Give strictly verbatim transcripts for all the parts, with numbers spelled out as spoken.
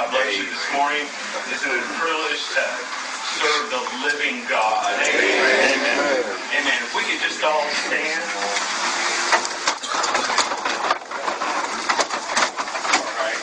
God bless you this morning. It's a privilege to serve the living God. Amen. Amen. Amen. If we could just all stand. All right.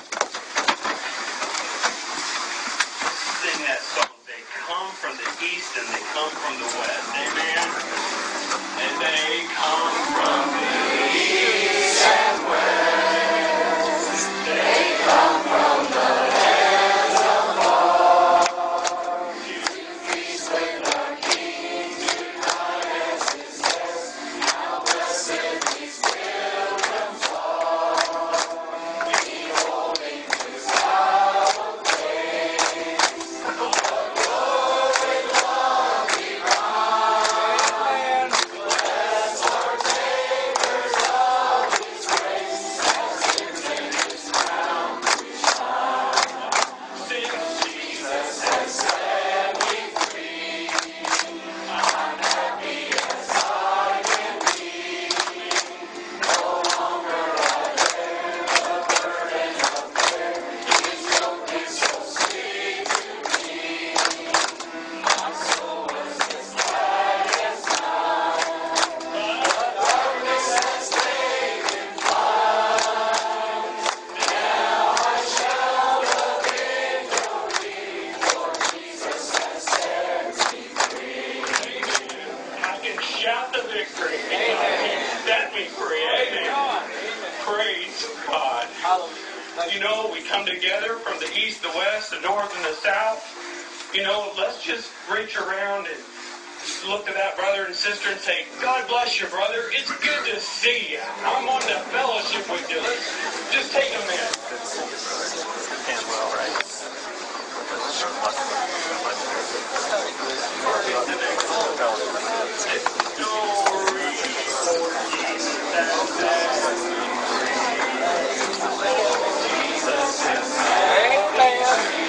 Sing that song. They come from the east and they come from the west. Amen. And they come from the east and west. They come from the lands afar. To feast with our King, to high as his guest. How blessed these pilgrims are, beholding his hallowed place. The glory, love divine. Blessed partakers of his grace, as in his crown we shine. Since Jesus has set me free, I'm happy as I can be. No longer I bear the burden of care. His yoke is so sweet to me. My soul was as glad as night. But darkness has taken flight. Now I shout the victory, for Jesus has set me free. I can shout the victory. Amen. Set me free. Amen. Praise God. You know, we come together from the east, the west, the north, and the south. You know, let's just reach around and look at that brother and sister and say, God bless you, brother. It's good to see you. I'm on the fellowship with you. Let's just take a minute. Glory for Jesus has set me free. Oh, Jesus has set me free.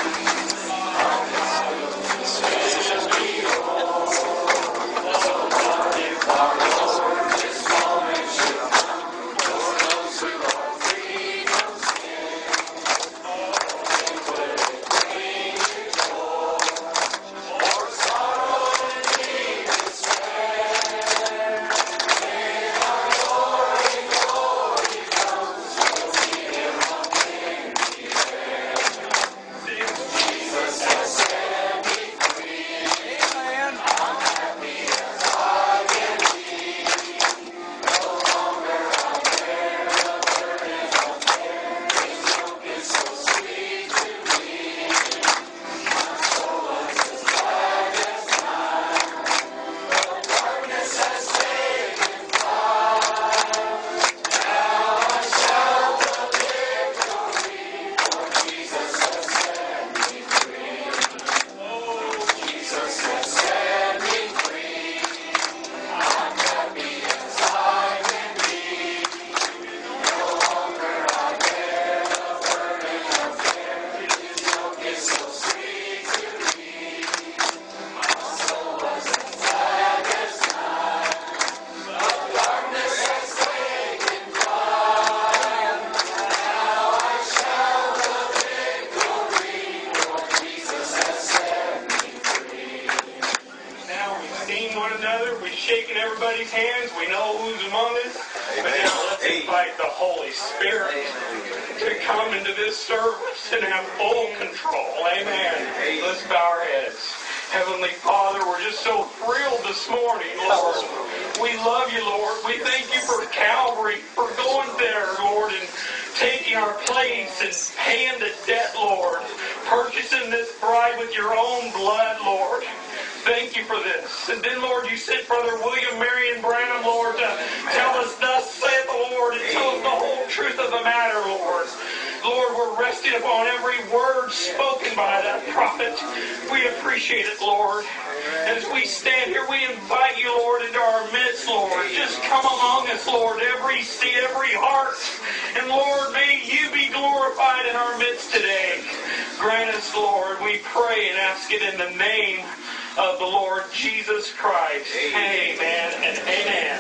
In the name of the Lord Jesus Christ. Amen, amen and amen.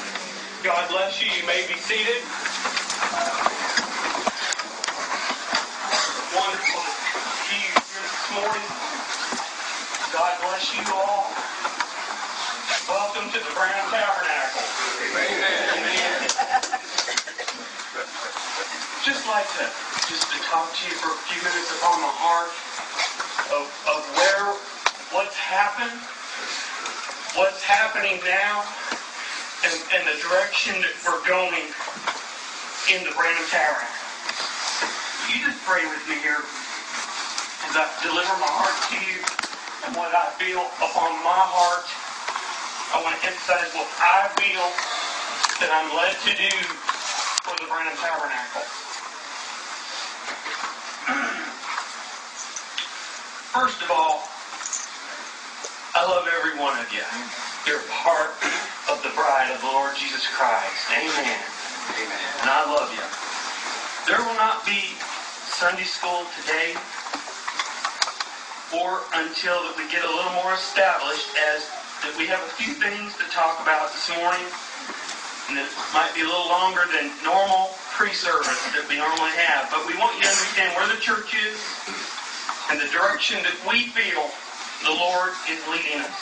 God bless you. You may be seated. Wonderful to see you here this morning. God bless you all. Welcome to the Brown Tabernacle. Amen. Just like to just to talk to you for a few minutes upon the heart of, of where, what's happened, what's happening now, and, and the direction that we're going in the Branham Tabernacle. You just pray with me here as I deliver my heart to you and what I feel upon my heart. I want to emphasize what I feel that I'm led to do for the Branham Tabernacle. First of all, I love every one of you. You're part of the bride of the Lord Jesus Christ. Amen. Amen. And I love you. There will not be Sunday school today or until that we get a little more established, as that we have a few things to talk about this morning, and it might be a little longer than normal pre-service that we normally have. But we want you to understand where the church is and the direction that we feel the Lord is leading us.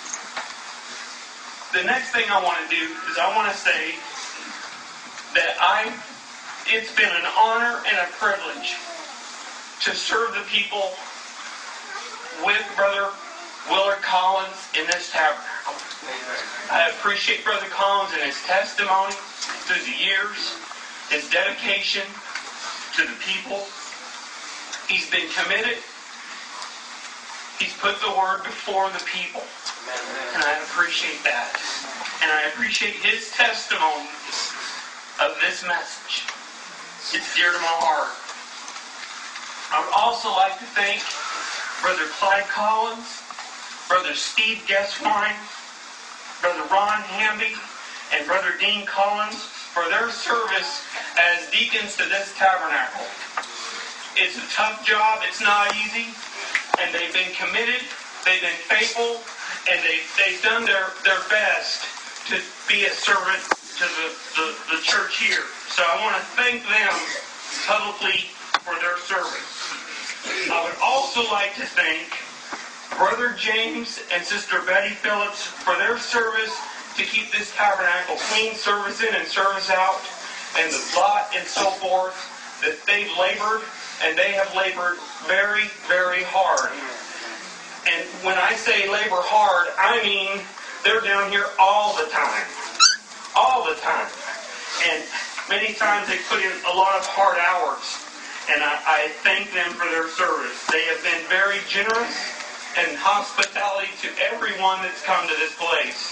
The next thing I want to do is I want to say that I, it's been an honor and a privilege to serve the people with Brother Willard Collins in this tabernacle. I appreciate Brother Collins and his testimony through the years, his dedication to the people. He's been committed. He's put the word before the people. And I appreciate that. And I appreciate his testimony of this message. It's dear to my heart. I would also like to thank Brother Clyde Collins, Brother Steve Guesswine, Brother Ron Hamby, and Brother Dean Collins for their service as deacons to this tabernacle. It's a tough job. It's not easy. And they've been committed. They've been faithful. And they, they've done their, their best to be a servant to the, the, the church here. So I want to thank them publicly for their service. I would also like to thank Brother James and Sister Betty Phillips for their service to keep this tabernacle clean, service in and service out, and the lot and so forth, that they've labored, and they have labored very, very hard. And when I say labor hard, I mean they're down here all the time. All the time. And many times they put in a lot of hard hours. And I, I thank them for their service. They have been very generous and hospitality to everyone that's come to this place.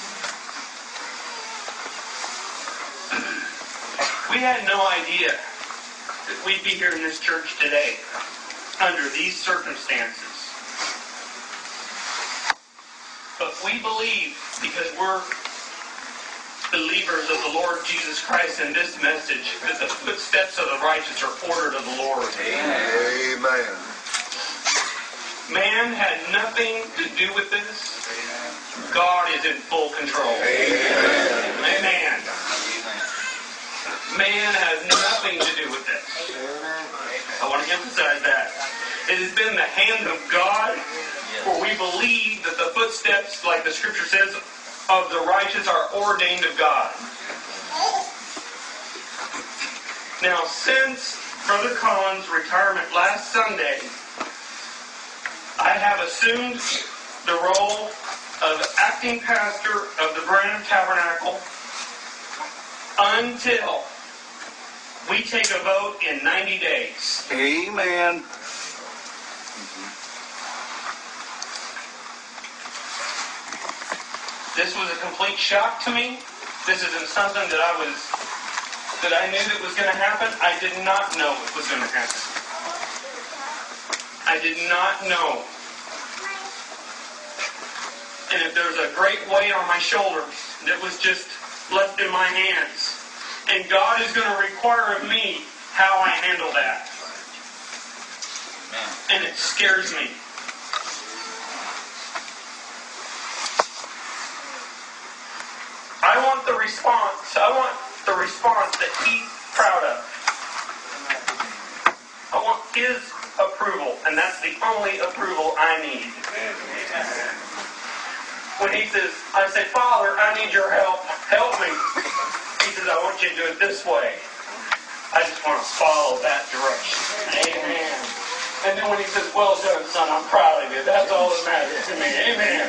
We had no idea that we'd be here in this church today under these circumstances. But we believe, because we're believers of the Lord Jesus Christ in this message, that the footsteps of the righteous are ordered of the Lord. Amen. Amen. Man had nothing to do with this. God is in full control. Amen. Amen. Man has nothing to do with this. I want to emphasize that. It has been the hand of God, for we believe that the footsteps, like the scripture says, of the righteous are ordained of God. Now, since Brother Collins' retirement last Sunday, I have assumed the role of acting pastor of the Branham Tabernacle until we take a vote in ninety days. Amen. This was a complete shock to me. This isn't something that I was, that I knew that was going to happen. I did not know it was going to happen. I did not know. And if there's a great weight on my shoulders that was just left in my hands, and God is going to require of me how I handle that. And it scares me. I want the response. I want the response that he's proud of. I I want His approval, and that's the only approval I need. When He says, I say, Father, I need your help. Help me. He says, I want you to do it this way. I just want to follow that direction. Amen. And then when He says, well done, son, I'm proud of you. That's all that matters to me. Amen.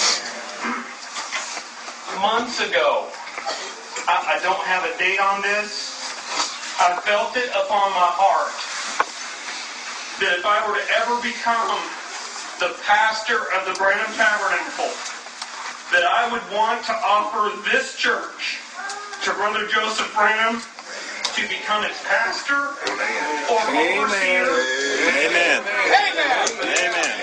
Months ago, I, I don't have a date on this. I felt it upon my heart that if I were to ever become the pastor of the Branham Tabernacle, that I would want to offer this church to Brother Joseph Branham to become its pastor or overseer. Amen. Amen. Amen.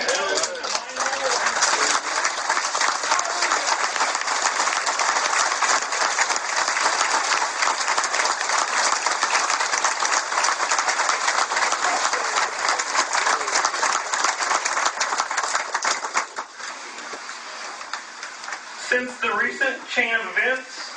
Since the recent chain of events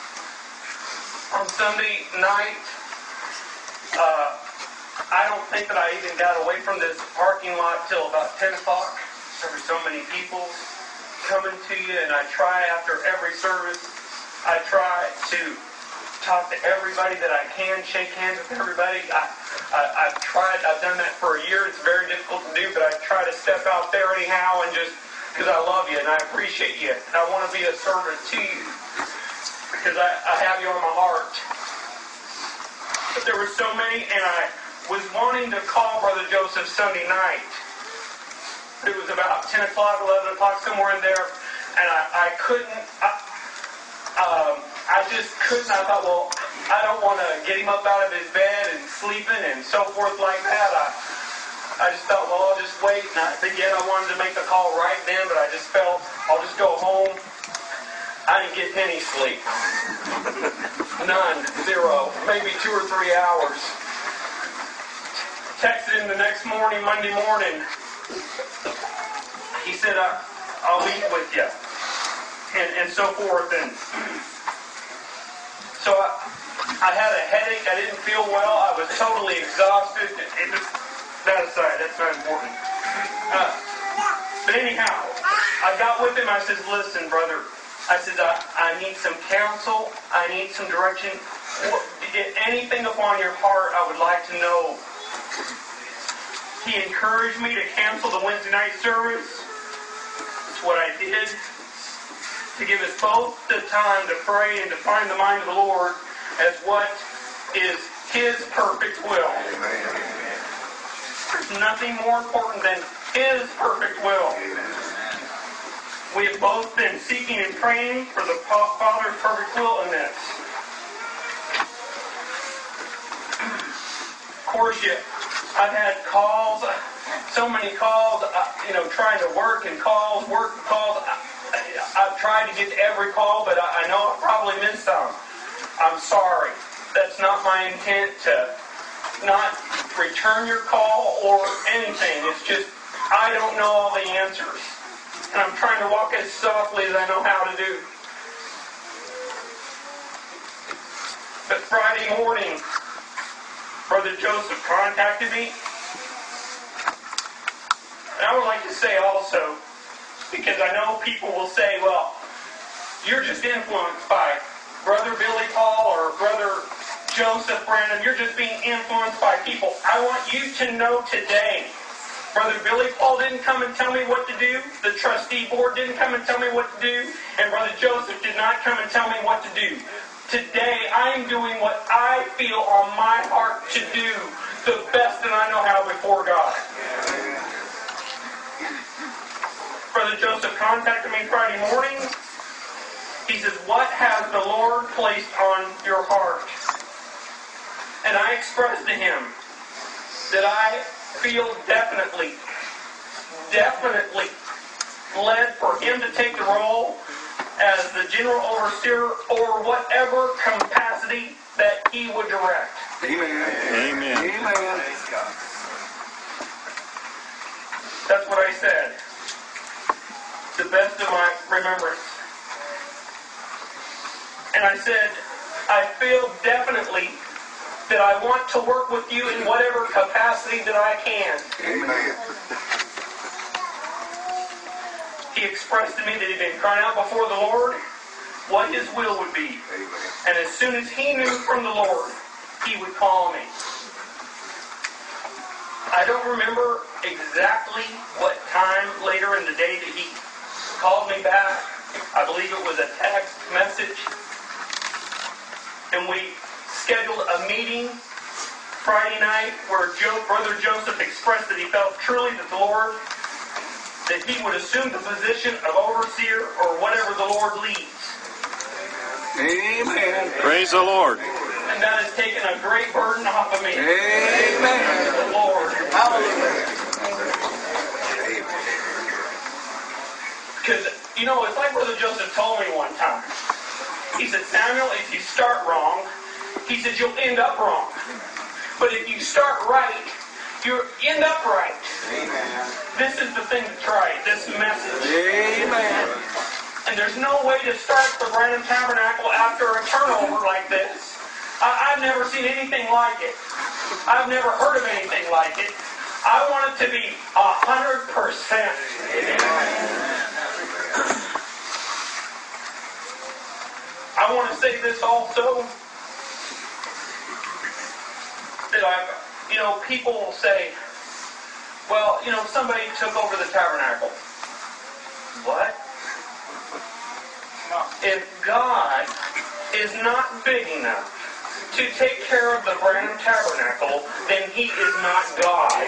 on Sunday night, uh, I don't think that I even got away from this parking lot till about ten o'clock. There were so many people coming to you, and I try after every service, I try to talk to everybody that I can, shake hands with everybody. I, I, I've tried, I've done that for a year. It's very difficult to do, but I try to step out there anyhow and just because I love you and I appreciate you. And I want to be a servant to you because I, I have you on my heart. But there were so many, and I was wanting to call Brother Joseph Sunday night. It was about ten o'clock, eleven o'clock, somewhere in there, and I, I couldn't, I, um, I just couldn't. I thought, well, I don't want to get him up out of his bed and sleeping and so forth like that. I, I just thought, well, I'll just wait. And I, again, I wanted to make the call right then, but I just felt I'll just go home. I didn't get any sleep. None. Zero. Maybe two or three hours. Texted him the next morning, Monday morning. He said, I, I'll meet with you. And, and so forth. And so I, I had a headache. I didn't feel well. I was totally exhausted. It just, that aside, that's not important. Uh, but anyhow, I got with him. I said, listen, brother. I said, I, I need some counsel. I need some direction. What, anything upon your heart, I would like to know. He encouraged me to cancel the Wednesday night service. That's what I did. To give us both the time to pray and to find the mind of the Lord as what is His perfect will. Amen. There's nothing more important than His perfect will. We have both been seeking and praying for the Father's perfect will in this. Of course, you, I've had calls, so many calls, uh, you know, trying to work and calls, work and calls. I, I've tried to get to every call, but I, I know I probably missed some. I'm sorry. That's not my intent to not return your call or anything. It's just, I don't know all the answers. And I'm trying to walk as softly as I know how to do. But Friday morning, Brother Joseph contacted me. And I would like to say also, because I know people will say, well, you're just influenced by Brother Billy Paul or Brother Joseph Branham. You're just being influenced by people. I want you to know today, Brother Billy Paul didn't come and tell me what to do. The trustee board didn't come and tell me what to do. And Brother Joseph did not come and tell me what to do. Today, I'm doing what I feel on my heart to do the best that I know how before God. Brother Joseph contacted me Friday morning. He says, what has the Lord placed on your heart? And I expressed to him that I feel definitely, definitely led for him to take the role as the general overseer or whatever capacity that he would direct. Amen. Amen. Amen. That's what I said. The best of my remembrance. And I said, I feel definitely that I want to work with you in whatever capacity that I can. Amen. He expressed to me that he'd been crying out before the Lord what his will would be. Amen. And as soon as he knew from the Lord, he would call me. I don't remember exactly what time later in the day that he called me back. I believe it was a text message. And we scheduled a meeting Friday night where Joe, Brother Joseph expressed that he felt truly that the Lord, that he would assume the position of overseer or whatever the Lord leads. Amen. Praise the Lord. And that has taken a great burden off of me. Amen. The Lord. Hallelujah. Because, you know, it's like Brother Joseph told me one time. He said, Samuel, if you start wrong, he said, you'll end up wrong. But if you start right, you'll end up right. Amen. This is the thing that's right, this message. Amen. And there's no way to start the Branham Tabernacle after a turnover like this. I, I've never seen anything like it. I've never heard of anything like it. I want it to be a hundred percent. I want to say this also, that I've, you know, people will say, well, you know, somebody took over the tabernacle. What? If God is not big enough to take care of the Branham Tabernacle, then he is not God.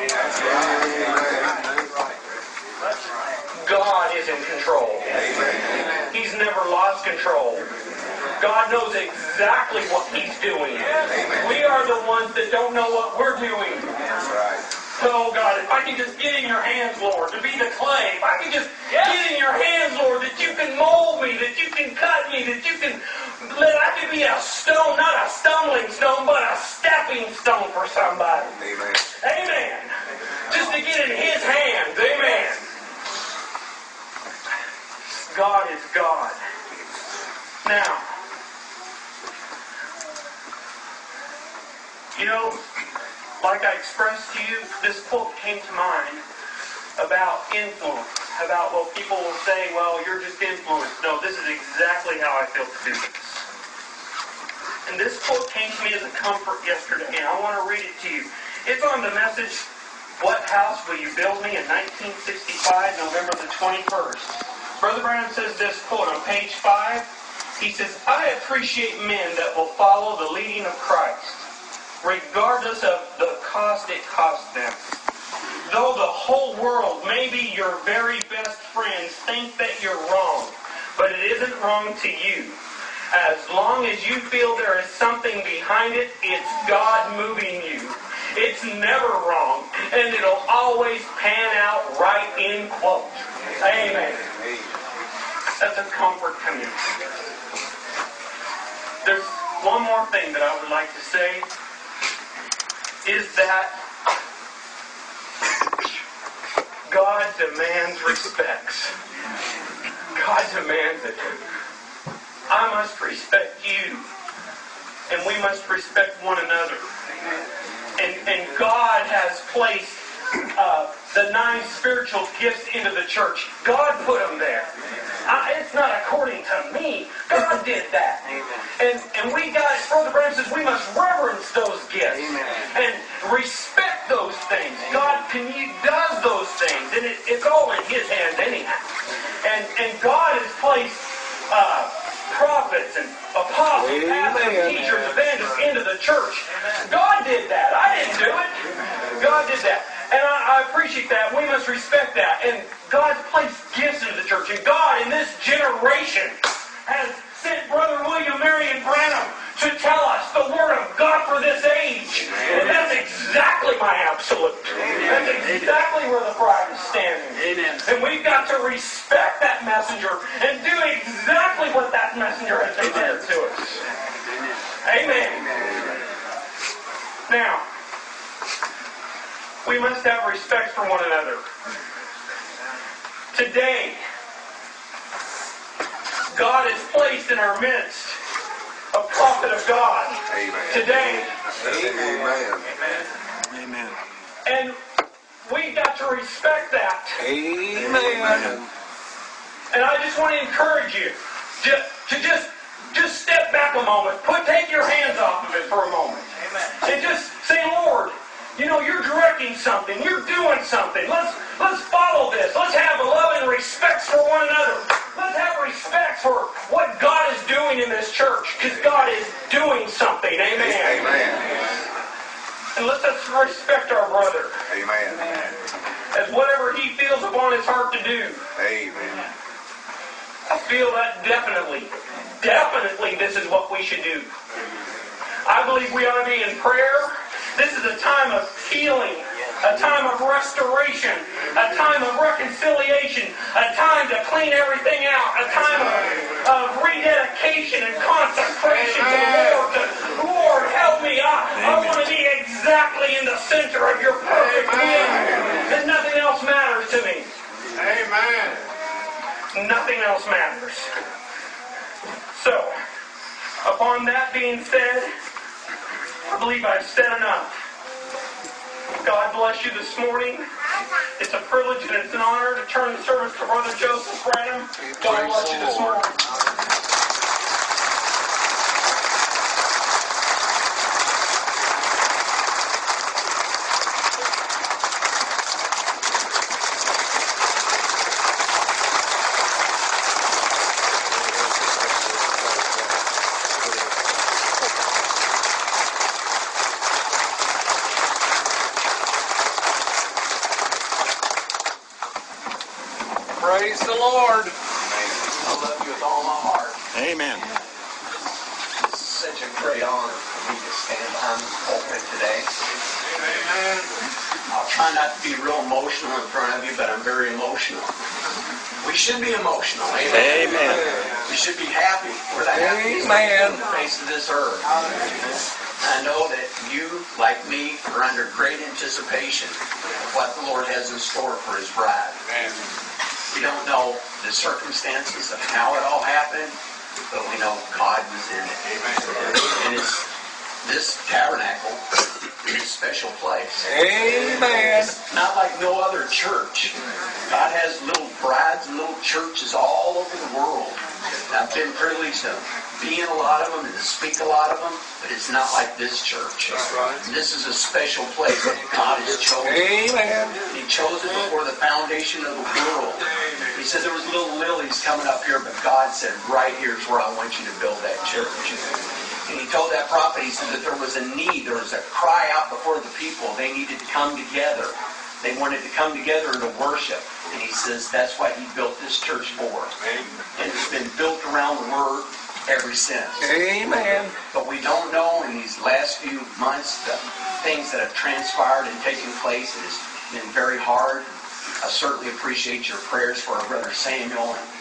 God is in control. He's never lost control. God knows exactly what he's doing. We are the ones that don't know what we're doing. Oh God, if I can just get in your hands, Lord, to be the clay. If I can just get in your hands, Lord, that you can mold me, that you can cut me, that you can, that I can be a stone, not a stumbling stone, but a stepping stone for somebody. Amen. Amen. Just to get in his hands. Amen. God is God. Now, you know, like I expressed to you, this quote came to mind about influence. About, well, people will say, well, you're just influenced. No, this is exactly how I feel to do this. And this quote came to me as a comfort yesterday, and I want to read it to you. It's on the message, What House Will You Build Me, in nineteen sixty-five, November the twenty-first. Brother Branham says this quote on page five. He says, I appreciate men that will follow the leading of Christ, regardless of the cost it costs them. Though the whole world, maybe your very best friends, think that you're wrong, but it isn't wrong to you. As long as you feel there is something behind it, it's God moving you. It's never wrong, and it'll always pan out right in quote. Amen. That's a comfort to me. There's one more thing that I would like to say, is that God demands respects. God demands it. I must respect you, and we must respect one another. And, and God has placed uh, the nine spiritual gifts into the church. God put them there. I, it's not according to me. God did that. And and we got, Brother Branham says, we must reverence those gifts. Amen. And respect those things. God can, he does those things. And it, it's all in his hands anyhow. And, and God has placed uh, prophets and apostles, pastors, teachers, evangelists into the church. God did that. I didn't do it. God did that. And I, I appreciate that. We must respect that. And God's placed gifts into the church. And God, in this generation, has sent Brother William Marion Branham to tell us the Word of God for this age. And that's exactly my absolute. That's exactly where the bride is standing. Amen. And we've got to respect that messenger and do exactly what that messenger has declared to us. Amen. Now, we must have respect for one another. Today, God has placed in our midst a prophet of God Amen. today. Amen. Amen. And we got to respect that. Amen. And I just want to encourage you to, to just just step back a moment. Put take your hands off of it for a moment. And just say, Lord, you know, you're directing something. You're doing something. Let's let's follow this. Let's have a love and respect for one another. Let's have respect for what God is doing in this church, because God is doing something. Amen. Amen. And let's just respect our brother Amen. as whatever he feels upon his heart to do. Amen. I feel that definitely, definitely this is what we should do. I believe we ought to be in prayer. This is a time of healing, a time of restoration, a time of reconciliation, a time to clean everything out, a time of, of rededication and consecration to the Lord. To, Lord, help me. I, I want to be exactly in the center of your perfect will. And nothing else matters to me. Amen. Nothing else matters. So, upon that being said, I believe I've said enough. God bless you this morning. It's a privilege and it's an honor to turn the service to Brother Joseph Branham. God bless you this morning. Praise the Lord. I love you with all my heart. Amen. It's such a great honor for me to stand behind this pulpit today. Amen. I'll try not to be real emotional in front of you, but I'm very emotional. We should be emotional. Amen. Amen. We should be happy. We're the happiest Amen. people on the face of this earth. I know that you, like me, are under great anticipation of what the Lord has in store for His bride. We don't know the circumstances of how it all happened, but we know God was in it. And it's, this tabernacle is a special place. Amen. It's not like no other church. God has little brides and little churches all over the world. I've been privileged to be in a lot of them and to speak a lot of them, but it's not like this church. That's right. This is a special place that God has chosen. Amen. He chose it before the foundation of the world. He said there was little lilies coming up here, but God said, right here's where I want you to build that church. And He told that prophet, He said that there was a need, there was a cry out before the people. They needed to come together. They wanted to come together to worship. And He says that's what He built this church for. And it's been built around the Word ever since. Amen. But we don't know in these last few months the things that have transpired and taken place. It has been very hard. I certainly appreciate your prayers for our brother Samuel and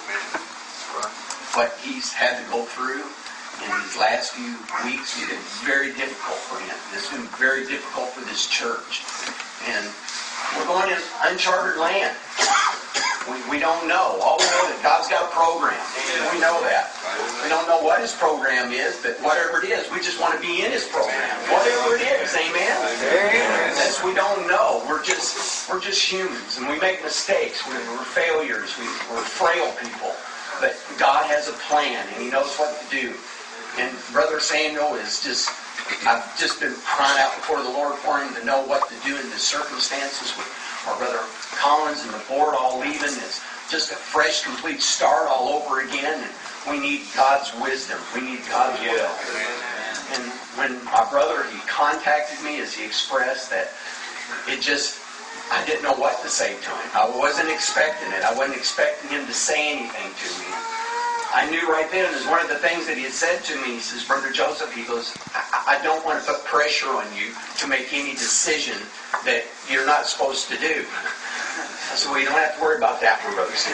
what he's had to go through in these last few weeks. It's been very difficult for him. It's been very difficult for this church. And we're going in uncharted land. We, we don't know. All we know is that God's got a program. We know that. We don't know what His program is, but whatever it is, we just want to be in His program. Whatever it is, amen? Amen. That's we don't know. We're just we're just humans, and we make mistakes. We're, we're failures. We, we're frail people. But God has a plan, and He knows what to do. And Brother Samuel is just, I've just been crying out before the Lord for him to know what to do in the circumstances with our Brother Collins and the board all leaving. It's just a fresh, complete start all over again. And we need God's wisdom. We need God's will. And when my brother, he contacted me, as he expressed, that it just, I didn't know what to say to him. I wasn't expecting it. I wasn't expecting him to say anything to me. I knew right then, as one of the things that he had said to me, he says, Brother Joseph, he goes, I, I don't want to put pressure on you to make any decision that you're not supposed to do. I said, well, you don't have to worry about that, Brother Sam.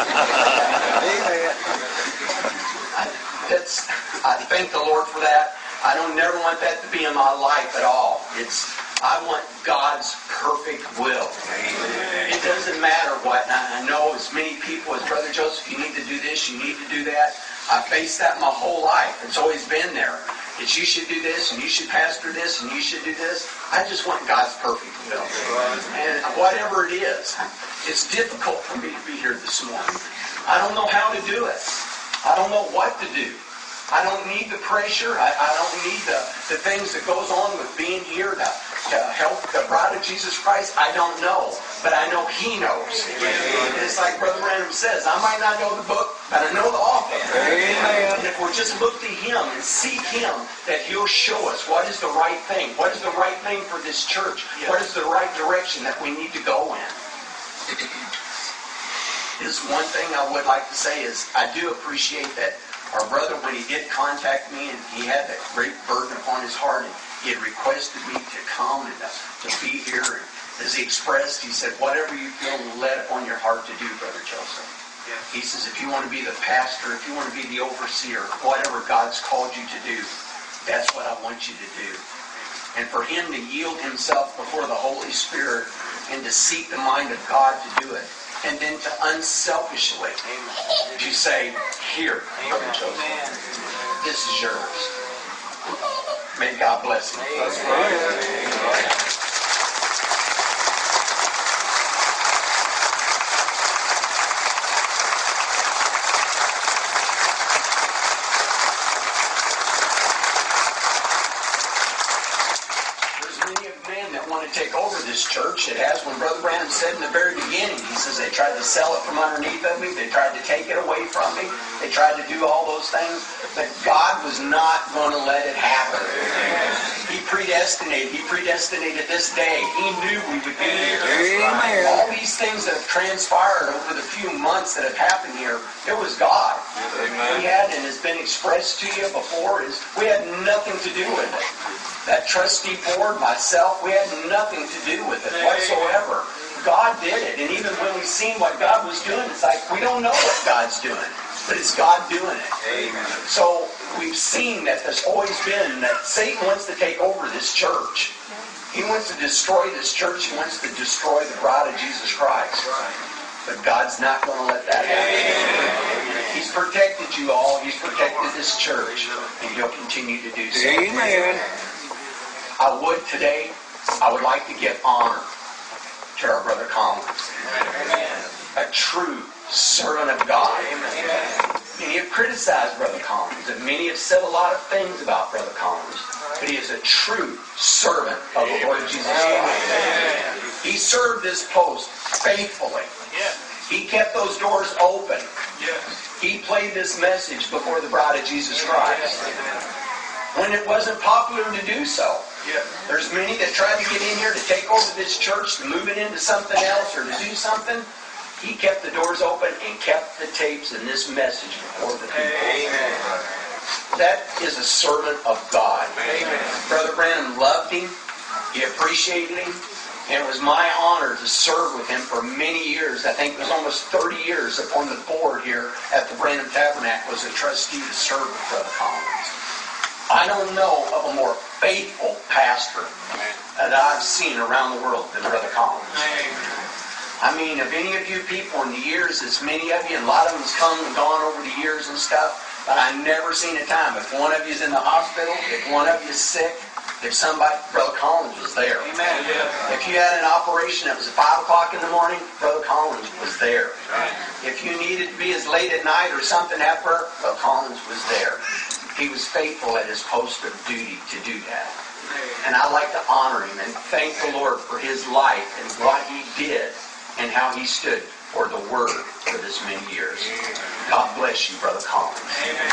Amen. I, that's, I thank the Lord for that. I don't never want that to be in my life at all. It's I want God's perfect will. It doesn't matter what. I know as many people as Brother Joseph, you need to do this, you need to do that. I faced that my whole life. It's always been there. It's you should do this, and you should pastor this, and you should do this. I just want God's perfect will. And whatever it is, it's difficult for me to be here this morning. I don't know how to do it. I don't know what to do. I don't need the pressure. I, I don't need the, the things that goes on with being here to, to help the bride of Jesus Christ. I don't know. But I know He knows. It's like Brother Branham says, I might not know the book, but I know the author. And if we'll just look to Him and seek Him, that He'll show us what is the right thing. What is the right thing for this church? What is the right direction that we need to go in? Is one thing I would like to say is I do appreciate that our brother, when he did contact me, and he had that great burden upon his heart, and he had requested me to come and to, to be here. And as he expressed, he said, whatever you feel led upon your heart to do, Brother Joseph. Yeah. He says, if you want to be the pastor, if you want to be the overseer, whatever God's called you to do, that's what I want you to do. And for him to yield himself before the Holy Spirit and to seek the mind of God to do it. And then to unselfishly to say, here, Brother Joseph, this is yours. May God bless you. That's right. Take over this church. It has, when Brother Branham said in the very beginning, he says they tried to sell it from underneath of me, they tried to take it away from me, they tried to do all those things, but God was not going to let it happen. He predestinated, He predestinated this day. He knew we would be here. Amen. All these things that have transpired over the few months that have happened here, it was God. Amen. He had, and has been expressed to you before, is we had nothing to do with it. That trustee board, myself, we had nothing to do with it whatsoever. God did it. And even when we seen what God was doing, it's like we don't know what God's doing, but it's God doing it. Amen. So we've seen that there's always been that Satan wants to take over this church. He wants to destroy this church. He wants to destroy the bride of Jesus Christ. But God's not going to let that happen. He's protected you all. He's protected this church. And He'll continue to do so. Amen. I would today, I would like to give honor to our Brother Collins. Amen. A true servant of God. Amen. Many have criticized Brother Collins, and many have said a lot of things about Brother Collins, but he is a true servant of the Lord Jesus Christ. He served this post faithfully. He kept those doors open. He played this message before the bride of Jesus Christ when it wasn't popular to do so. Yeah. There's many that tried to get in here to take over this church, to move it into something else or to do something. He kept the doors open and kept the tapes and this message before the people. Amen. That is a servant of God. Amen. Brother Branham loved him. He appreciated him. And it was my honor to serve with him for many years. I think it was almost thirty years upon the board here at the Branham Tabernacle as a trustee to serve with Brother Collins. I don't know of a more faithful pastor that I've seen around the world than Brother Collins. I mean, of any of you people in the years, as many of you, and a lot of them has come and gone over the years and stuff, but I've never seen a time. If one of you is in the hospital, if one of you is sick, if somebody, Brother Collins was there. Amen. If you had an operation that was at five o'clock in the morning, Brother Collins was there. If you needed to be as late at night or something happened, Brother Collins was there. He was faithful at his post of duty to do that. And I like to honor him and thank the Lord for his life and what he did and how he stood for the Word for this many years. God bless you, Brother Collins. Amen.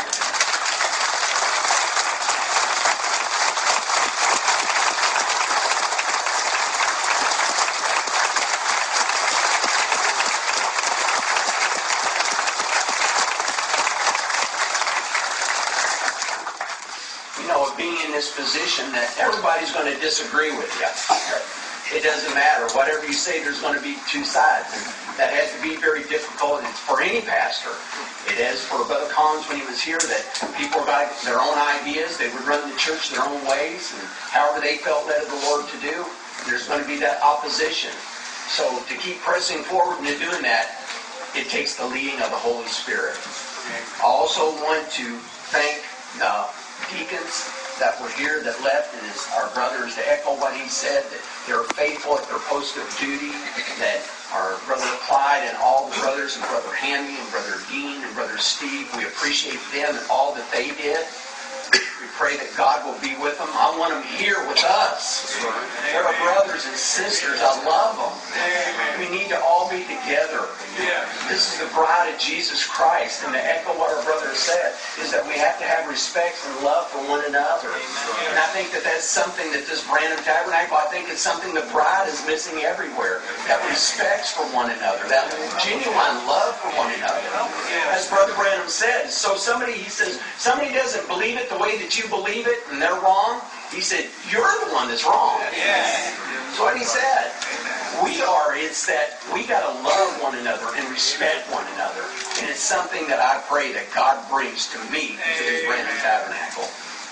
Position that everybody's going to disagree with you. It doesn't matter. Whatever you say, there's going to be two sides. And that has to be very difficult. And it's for any pastor. It is for Brother Collins when he was here that people got their own ideas. They would run the church their own ways. And however they felt led of the Lord to do, there's going to be that opposition. So to keep pressing forward and doing that, it takes the leading of the Holy Spirit. I also want to thank the deacons that were here that left, and as our brothers, to echo what he said, that they're faithful at their post of duty, that our brother Clyde and all the brothers, and brother Hammy and brother Dean and brother Steve, we appreciate them and all that they did. We pray that God will be with them. I want them here with us. They're our brothers and sisters. I love them. We need to all be together. This is the bride of Jesus Christ. And to echo what our brother said, is that we have to have respect and love for one another. And I think that that's something that this Branham Tabernacle, I think it's something the bride is missing everywhere. That respect for one another. That genuine love for one another. As Brother Branham said, so somebody, he says, somebody doesn't believe it the way that you believe it and they're wrong. He said, you're the one that's wrong. That's what he said. We are, it's that we got to love one another and respect one another. And it's something that I pray that God brings to me, to this Branham Tabernacle.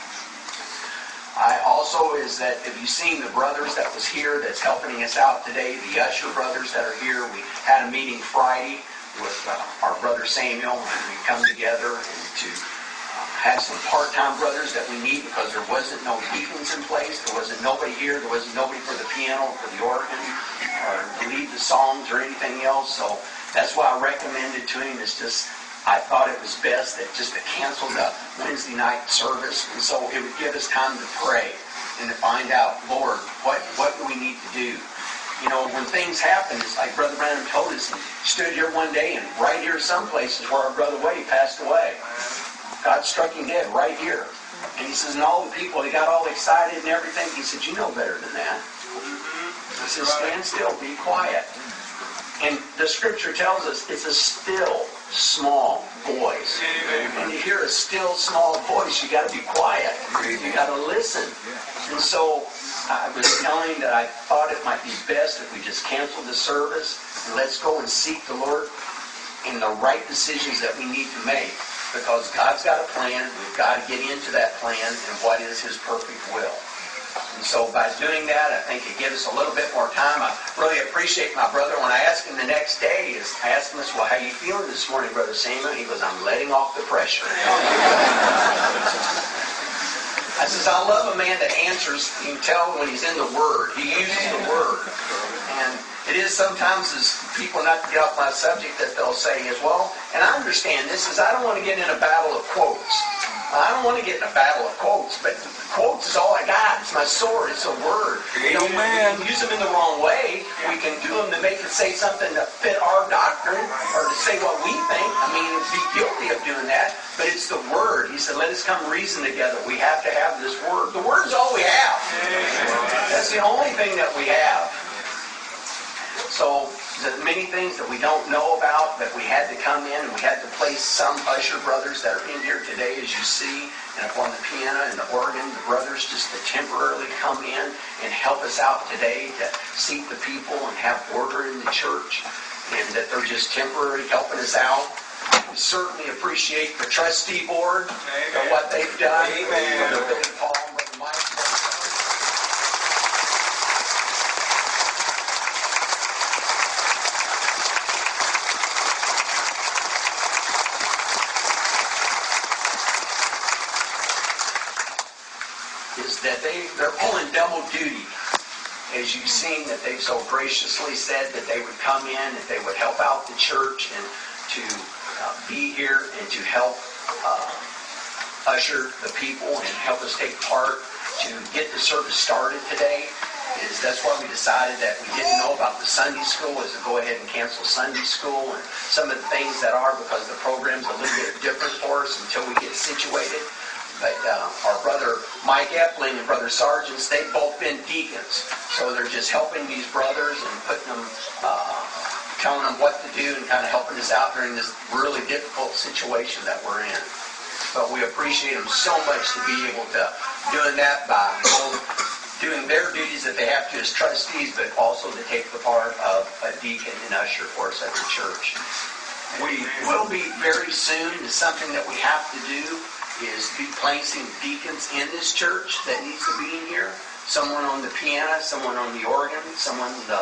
I also is that, if you've seen the brothers that was here that's helping us out today, the usher brothers that are here, we had a meeting Friday with uh, our brother Samuel, and we come together and to uh, have some part-time brothers that we need, because there wasn't no deacons in place, there wasn't nobody here, there wasn't nobody for the piano, for the organ, or to lead the songs or anything else. So that's why I recommended to him, is just, I thought it was best that just to cancel the Wednesday night service, and so it would give us time to pray and to find out, Lord, what, what do we need to do? You know, when things happen, it's like Brother Branham told us, he stood here one day, and right here some places where our brother Wade passed away, God struck him dead right here. And he says, and all the people, they got all excited and everything. He said, you know better than that. He says, stand still, be quiet. And the scripture tells us it's a still, small voice. When you hear a still, small voice, you got to be quiet. You got to listen. And so I was telling that I thought it might be best if we just cancel the service and let's go and seek the Lord in the right decisions that we need to make. Because God's got a plan. We've got to get into that plan and what is His perfect will. And so by doing that, I think it gives us a little bit more time. I really appreciate my brother. When I asked him the next day, is I asked him, well, how are you feeling this morning, Brother Samuel? He goes, I'm letting off the pressure. I says, I love a man that answers. You can tell when he's in the Word. He uses the Word. And it is sometimes, as people, not to get off my subject, that they'll say is, well, and I understand this, is I don't want to get in a battle of quotes. I don't want to get in a battle of quotes, but quotes is all I got. It's my sword. It's a word. You know, we can use them in the wrong way. We can do them to make it say something to fit our doctrine or to say what we think. I mean, be guilty of doing that, but it's the Word. He said, let us come reason together. We have to have this Word. The Word is all we have. That's the only thing that we have. So, there's many things that we don't know about that we had to come in, and we had to place some usher brothers that are in here today, as you see, and upon the piano and the organ, the brothers just to temporarily come in and help us out today to seat the people and have order in the church, and that they're just temporarily helping us out. We certainly appreciate the trustee board and what they've done. Amen. Brother Billy Paul, Brother Mike, is that they, they're pulling double duty. As you've seen that they've so graciously said that they would come in, that they would help out the church and to uh, be here and to help uh, usher the people and help us take part to get the service started today. Is that's why we decided that we didn't know about the Sunday school, is to go ahead and cancel Sunday school and some of the things that are, because the program's a little bit different for us until we get situated. But uh, our brother Mike Epling and Brother Sargents, they've both been deacons. So they're just helping these brothers and putting them, uh, telling them what to do and kind of helping us out during this really difficult situation that we're in. But we appreciate them so much to be able to doing that by both doing their duties that they have to as trustees, but also to take the part of a deacon and usher for us at the church. We will be very soon, it's something that we have to do, is be placing deacons in this church that needs to be in here. Someone on the piano, someone on the organ, someone the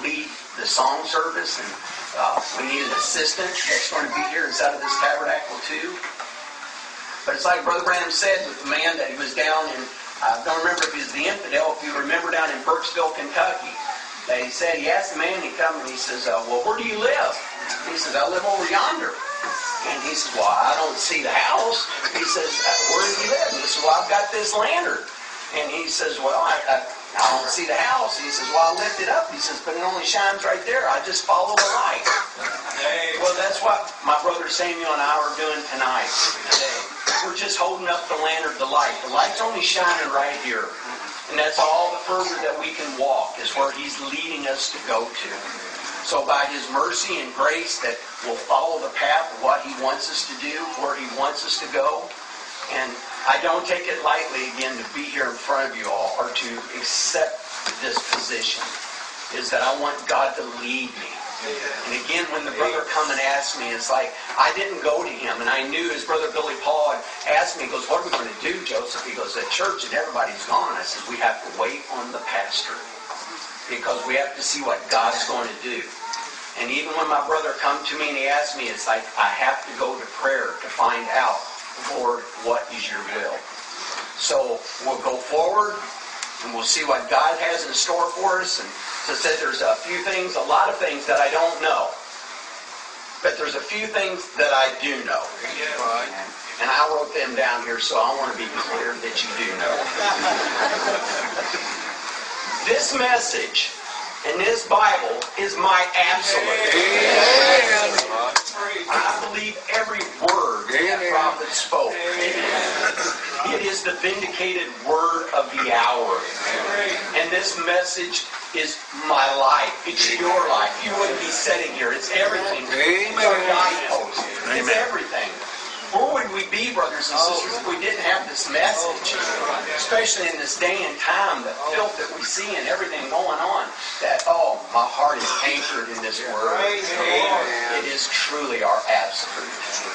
lead the song service, and uh, we need an assistant that's going to be here inside of this tabernacle too. But it's like Brother Branham said with the man that he was down in, I don't remember if he was the infidel, if you remember down in Burkesville, Kentucky. That he said, he asked the man, he come and he says, uh, well, where do you live? He says, I live over yonder. And he says, well, I don't see the house. He says, where do you live? And he says, well, I've got this lantern. And he says, well, I, I, I don't see the house. And he says, well, I lift it up. He says, but it only shines right there. I just follow the light. Well, that's what my brother Samuel and I are doing tonight. We're just holding up the lantern, the light. The light's only shining right here. And that's all the further that we can walk, is where He's leading us to go to. So by His mercy and grace that we'll follow the path of what He wants us to do, where He wants us to go. And I don't take it lightly, again, to be here in front of you all, or to accept this position, is that I want God to lead me. And again, when the brother come and asked me, it's like, I didn't go to him, and I knew his brother Billy Paul had asked me, he goes, what are we going to do, Joseph? He goes, at church and everybody's gone. I said, we have to wait on the pastor, because we have to see what God's going to do. And even when my brother come to me and he asked me, it's like, I have to go to prayer to find out, Lord, what is your will? So we'll go forward, and we'll see what God has in store for us. And as I said, there's a few things, a lot of things that I don't know. But there's a few things that I do know. And I wrote them down here, so I want to be clear that you do know. This message and this Bible is my absolute. I believe every word that prophet spoke. It is the vindicated word of the hour. And this message is my life. It's your life. You wouldn't be sitting here. It's everything. It's our guidepost. It's everything. Where would we be, brothers and sisters, if we didn't have this message? Especially in this day and time, the filth that we see and everything going on. That, oh, my heart is anchored in this word. It is truly our absolute.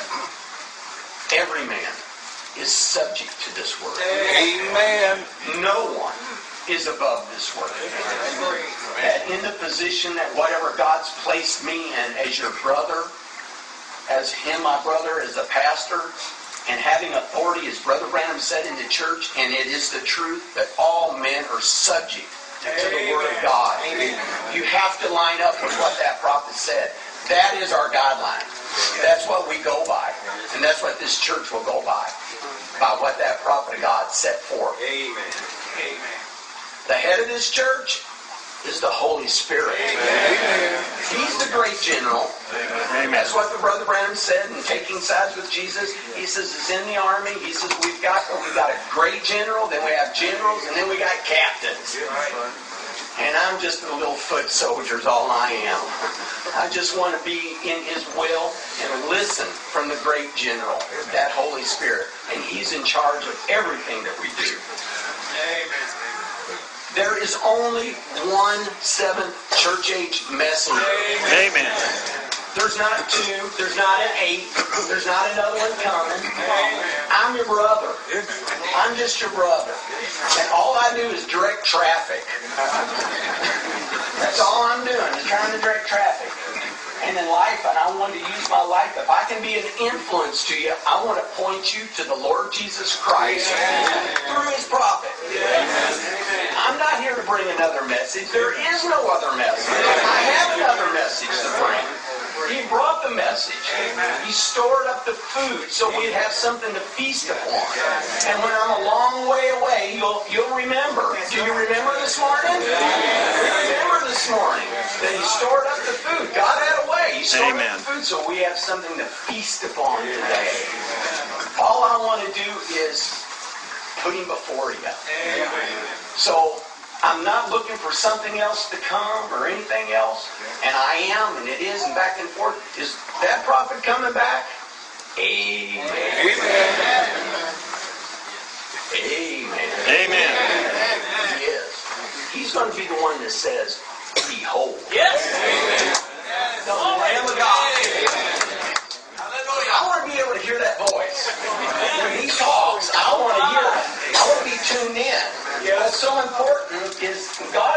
Every man is subject to this word. Amen. No one is above this word. That in the position that whatever God's placed me in as your brother, as him, my brother, as a pastor, and having authority, as Brother Branham said in the church, and it is the truth that all men are subject to the Word of God. You have to line up with what that prophet said. That is our guideline. That's what we go by. And that's what this church will go by. By what that prophet of God set forth. Amen. Amen. The head of this church is the Holy Spirit. Amen. He's the great general. Amen. That's what the Brother Branham said in taking sides with Jesus. He says it's in the army. He says we've got we've got a great general, then we have generals, and then we got captains. And I'm just a little foot soldier is all I am. I just want to be in His will and listen from the great general, that Holy Spirit. And He's in charge of everything that we do. Amen. There is only one seventh church age messenger. Amen. There's not two. There's not an eight. There's not another one coming. I'm your brother. I'm just your brother. And all I do is direct traffic. That's all I'm doing, is trying to direct traffic. And in life, and I want to use my life, if I can be an influence to you, I want to point you to the Lord Jesus Christ through His prophet. I'm not here to bring another message. There is no other message. I have another message to bring. He brought the message. He stored up the food so we'd have something to feast upon. And when I'm a long way away, you'll you'll remember. Do you remember this morning? You remember this morning that He stored up the food. God had a way. He stored Amen. up the food so we have something to feast upon today. All I want to do is put Him before you. So I'm not looking for something else to come or anything else. And I am, and it is, and back and forth. Is that prophet coming back? Amen. Amen. Amen. Amen. He is. He's going to be the one that says, behold. Yes. The Lamb of God. I want to be able to hear that voice. When He talks, I want to hear it. I want to be tuned in. What's so important is God so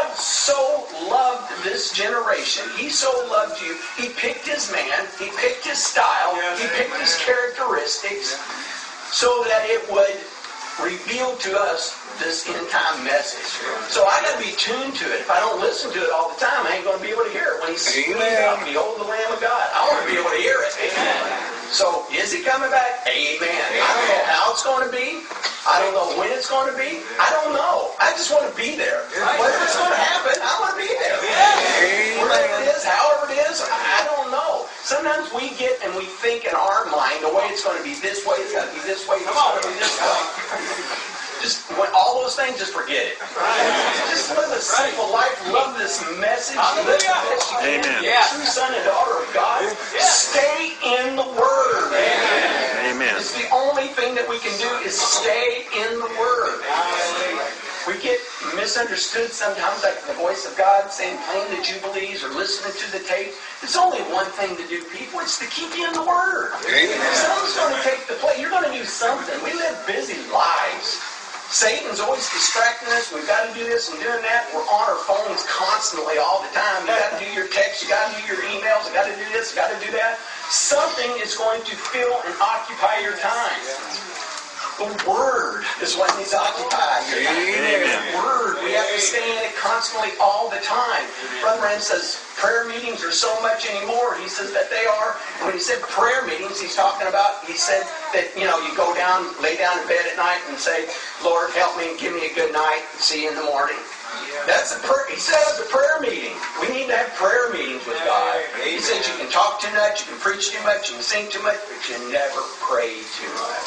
so loved this generation. He so loved you. He picked his man. He picked his style. He picked his characteristics so that it would reveal to us this end-time message. So I got to be tuned to it. If I don't listen to it all the time, I ain't going to be able to hear it. When he speaks out, behold the Lamb of God. I want to be able to hear it. Amen. So, is he coming back? Amen. I don't know how it's going to be. I don't know when it's going to be. I don't know. I just want to be there. Whether it's going to happen, I want to be there. Whatever it is, however it is, I don't know. Sometimes we get and we think in our mind the way it's going to be this way, it's got to be this way, it's going to be this way. Just when all those things, just forget it. Just live a simple life. Love this message. Live the best you can. Amen. Be a true son and daughter of God. Stay in the Word. Amen. It's the only thing that we can do is stay in the Word. We get misunderstood sometimes, like the voice of God saying, playing the Jubilees or listening to the tape. It's only one thing to do, people. It's to keep you in the Word. Something's going to take the place. You're going to do something. We live busy lives. Satan's always distracting us. We've got to do this and doing that. We're on our phones constantly all the time. You got to do your texts. You got to do your emails. You got to do this. You got to do that. Something is going to fill and occupy your time. The Word is what needs to occupy your time. The Word. We have to stay in it constantly all the time. Brother Branham says prayer meetings are so much anymore. He says that they are. And when he said prayer meetings, he's talking about, he said that, you know, you go down, lay down in bed at night and say, Lord, help me and give me a good night. See you in the morning. That's a prayer. He said it's a prayer meeting. We need to have prayer meetings with God. He said you can talk too much, you can preach too much, you can sing too much, but you never pray too much.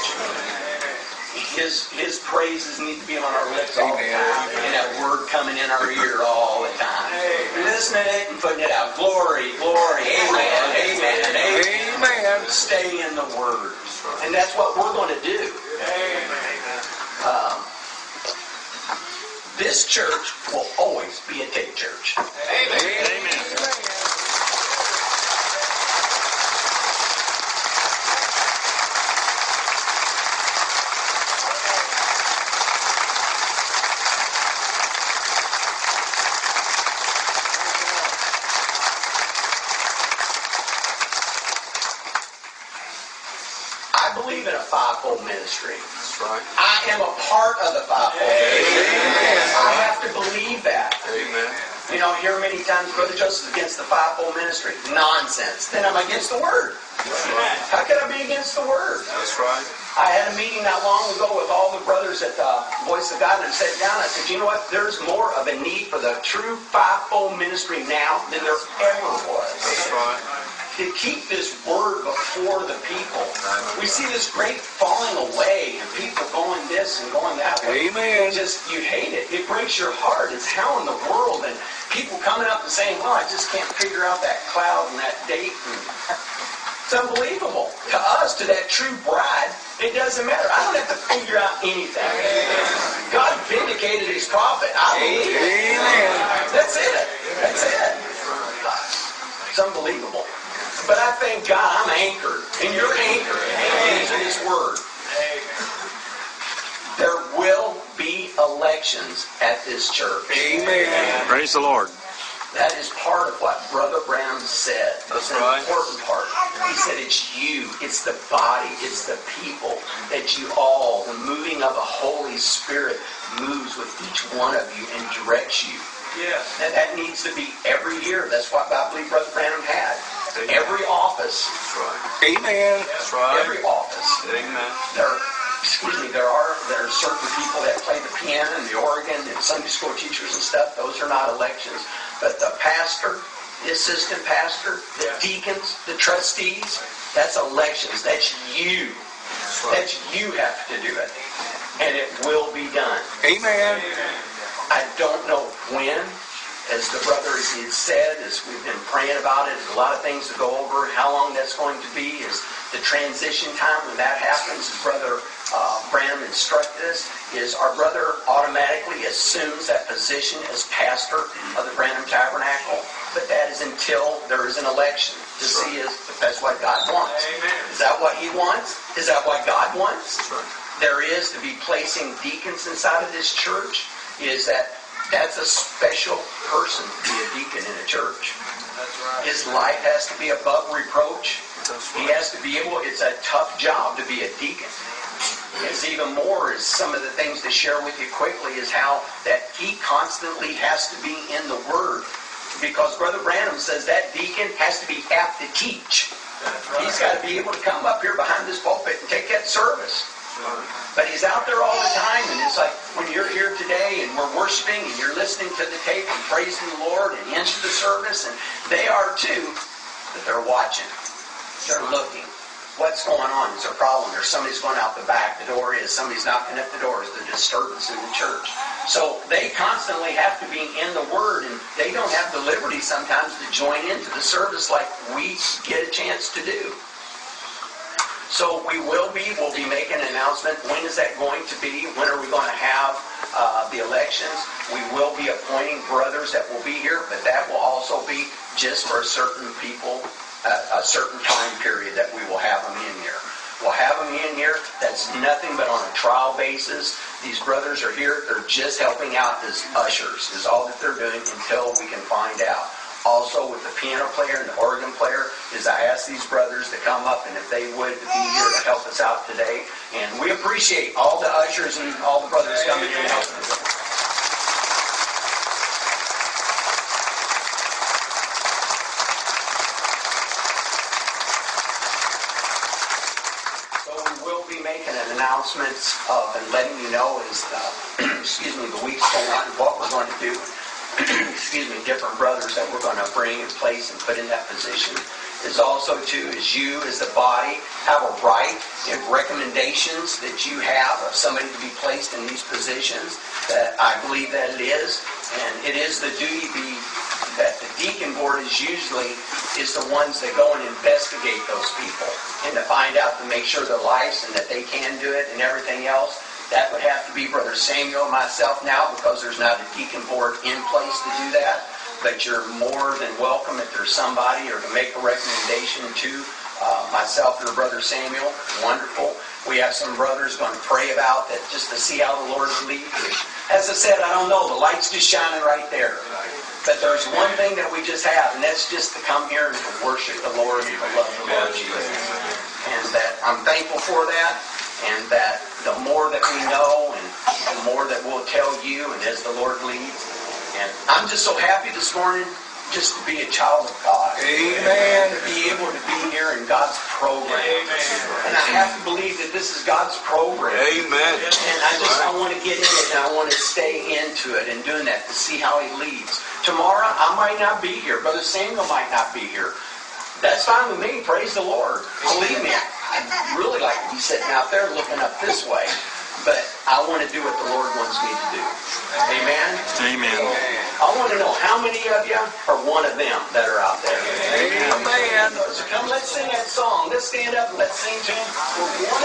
His His praises need to be on our lips all the time, and that Word coming in our ear all the time. Listening to it and putting it out. Glory, glory, amen, amen, amen. Stay in the Word. And that's what we're going to do. Um, this church will always be a tape church. Amen. Amen. I believe in a fivefold ministry. That's right. I am a part of the fivefold ministry. I have to believe that. Amen. You know, hear many times, Brother Joseph's against the fivefold ministry. Nonsense. Then I'm against the Word. How can I be against the Word? That's right. I had a meeting not long ago with all the brothers at the Voice of God, and I sat down and I said, you know what? There's more of a need for the true fivefold ministry now than there ever was. That's right. To keep this Word before the people. We see this great falling away and people going this and going that way. Amen. It just, you hate it. It breaks your heart. It's how in the world. And people coming up and saying, well, I just can't figure out that cloud and that date. And it's unbelievable. To us, to that true bride, it doesn't matter. I don't have to figure out anything. God vindicated His prophet. I believe it. That's it. That's it. It's unbelievable. But I thank God I'm anchored, and you're anchored into His Word. There will be elections at this church. Amen. Praise the Lord. That is part of what Brother Branham said. That's It's an right. important part. He said it's you, it's the body, it's the people, that you all, the moving of the Holy Spirit moves with each one of you and directs you. Yes. And that needs to be every year. That's what I believe Brother Branham had. Every office. That's right. Amen. That's right. Every office. Amen. There, excuse me, there are there are certain people that play the piano and the organ and Sunday school teachers and stuff. Those are not elections. But the pastor, the assistant pastor, the deacons, the trustees, that's elections. That's you. That's right. That's you have to do it. And it will be done. Amen. I don't know when. As the brother had said, as we've been praying about it, there's a lot of things to go over. How long that's going to be is the transition time when that happens. As Brother uh, Branham instructed us, is our brother automatically assumes that position as pastor of the Branham Tabernacle. But that is until there is an election to see if that's what God wants. Is that what He wants? Is that what God wants? There is to be placing deacons inside of this church. Is that That's a special person to be a deacon in a church. His life has to be above reproach. He has to be able, it's a tough job to be a deacon. It's even more is some of the things to share with you quickly is how that he constantly has to be in the Word. Because Brother Branham says that deacon has to be apt to teach. He's got to be able to come up here behind this pulpit and take that service. But he's out there all the time, and it's like when you're here today and we're worshiping and you're listening to the tape and praising the Lord and into the service, and they are too, but they're watching. They're looking. What's going on? Is there a problem? There's somebody's going out the back. The door is. Somebody's knocking at the door. Is there disturbance in the church? So they constantly have to be in the Word, and they don't have the liberty sometimes to join into the service like we get a chance to do. So we will be, we'll be making an announcement. When is that going to be? When are we going to have uh, the elections? We will be appointing brothers that will be here, but that will also be just for certain people, uh, a certain time period that we will have them in here. We'll have them in here. That's nothing but on a trial basis. These brothers are here. They're just helping out as ushers is all that they're doing until we can find out. Also with the piano player and the organ player is I ask these brothers to come up and if they would be here to help us out today. And we appreciate all the ushers and all the brothers coming in and helping us. So we will be making an announcement of and letting you know as uh, excuse me, the weeks go on what we're going to do. excuse me, different brothers that we're going to bring in place and put in that position. Is also, too, is you as the body have a right and recommendations that you have of somebody to be placed in these positions, that I believe that it is. And it is the duty be, that the deacon board is usually is the ones that go and investigate those people and to find out to make sure they're licensed and that they can do it and everything else. That would have to be Brother Samuel and myself now because there's not a deacon board in place to do that. But you're more than welcome if there's somebody or to make a recommendation to uh, myself or Brother Samuel. Wonderful. We have some brothers going to pray about that just to see how the Lord leads. As I said, I don't know. The light's just shining right there. But there's one thing that we just have, and that's just to come here and to worship the Lord and to love the Lord Jesus. And that I'm thankful for that. And that the more that we know and the more that we'll tell you and as the Lord leads. And I'm just so happy this morning just to be a child of God. Amen. To be able to be here in God's program. Amen. And I have to believe that this is God's program. Amen. And I just I want to get in it and I want to stay into it and doing that to see how He leads. Tomorrow I might not be here. Brother Samuel might not be here. That's fine with me. Praise the Lord. Believe me, I'd really like to be sitting out there looking up this way. But I want to do what the Lord wants me to do. Amen? Amen. I want to know how many of you are one of them that are out there. Amen. So come, let's sing that song. Let's stand up and let's sing to Him. We're one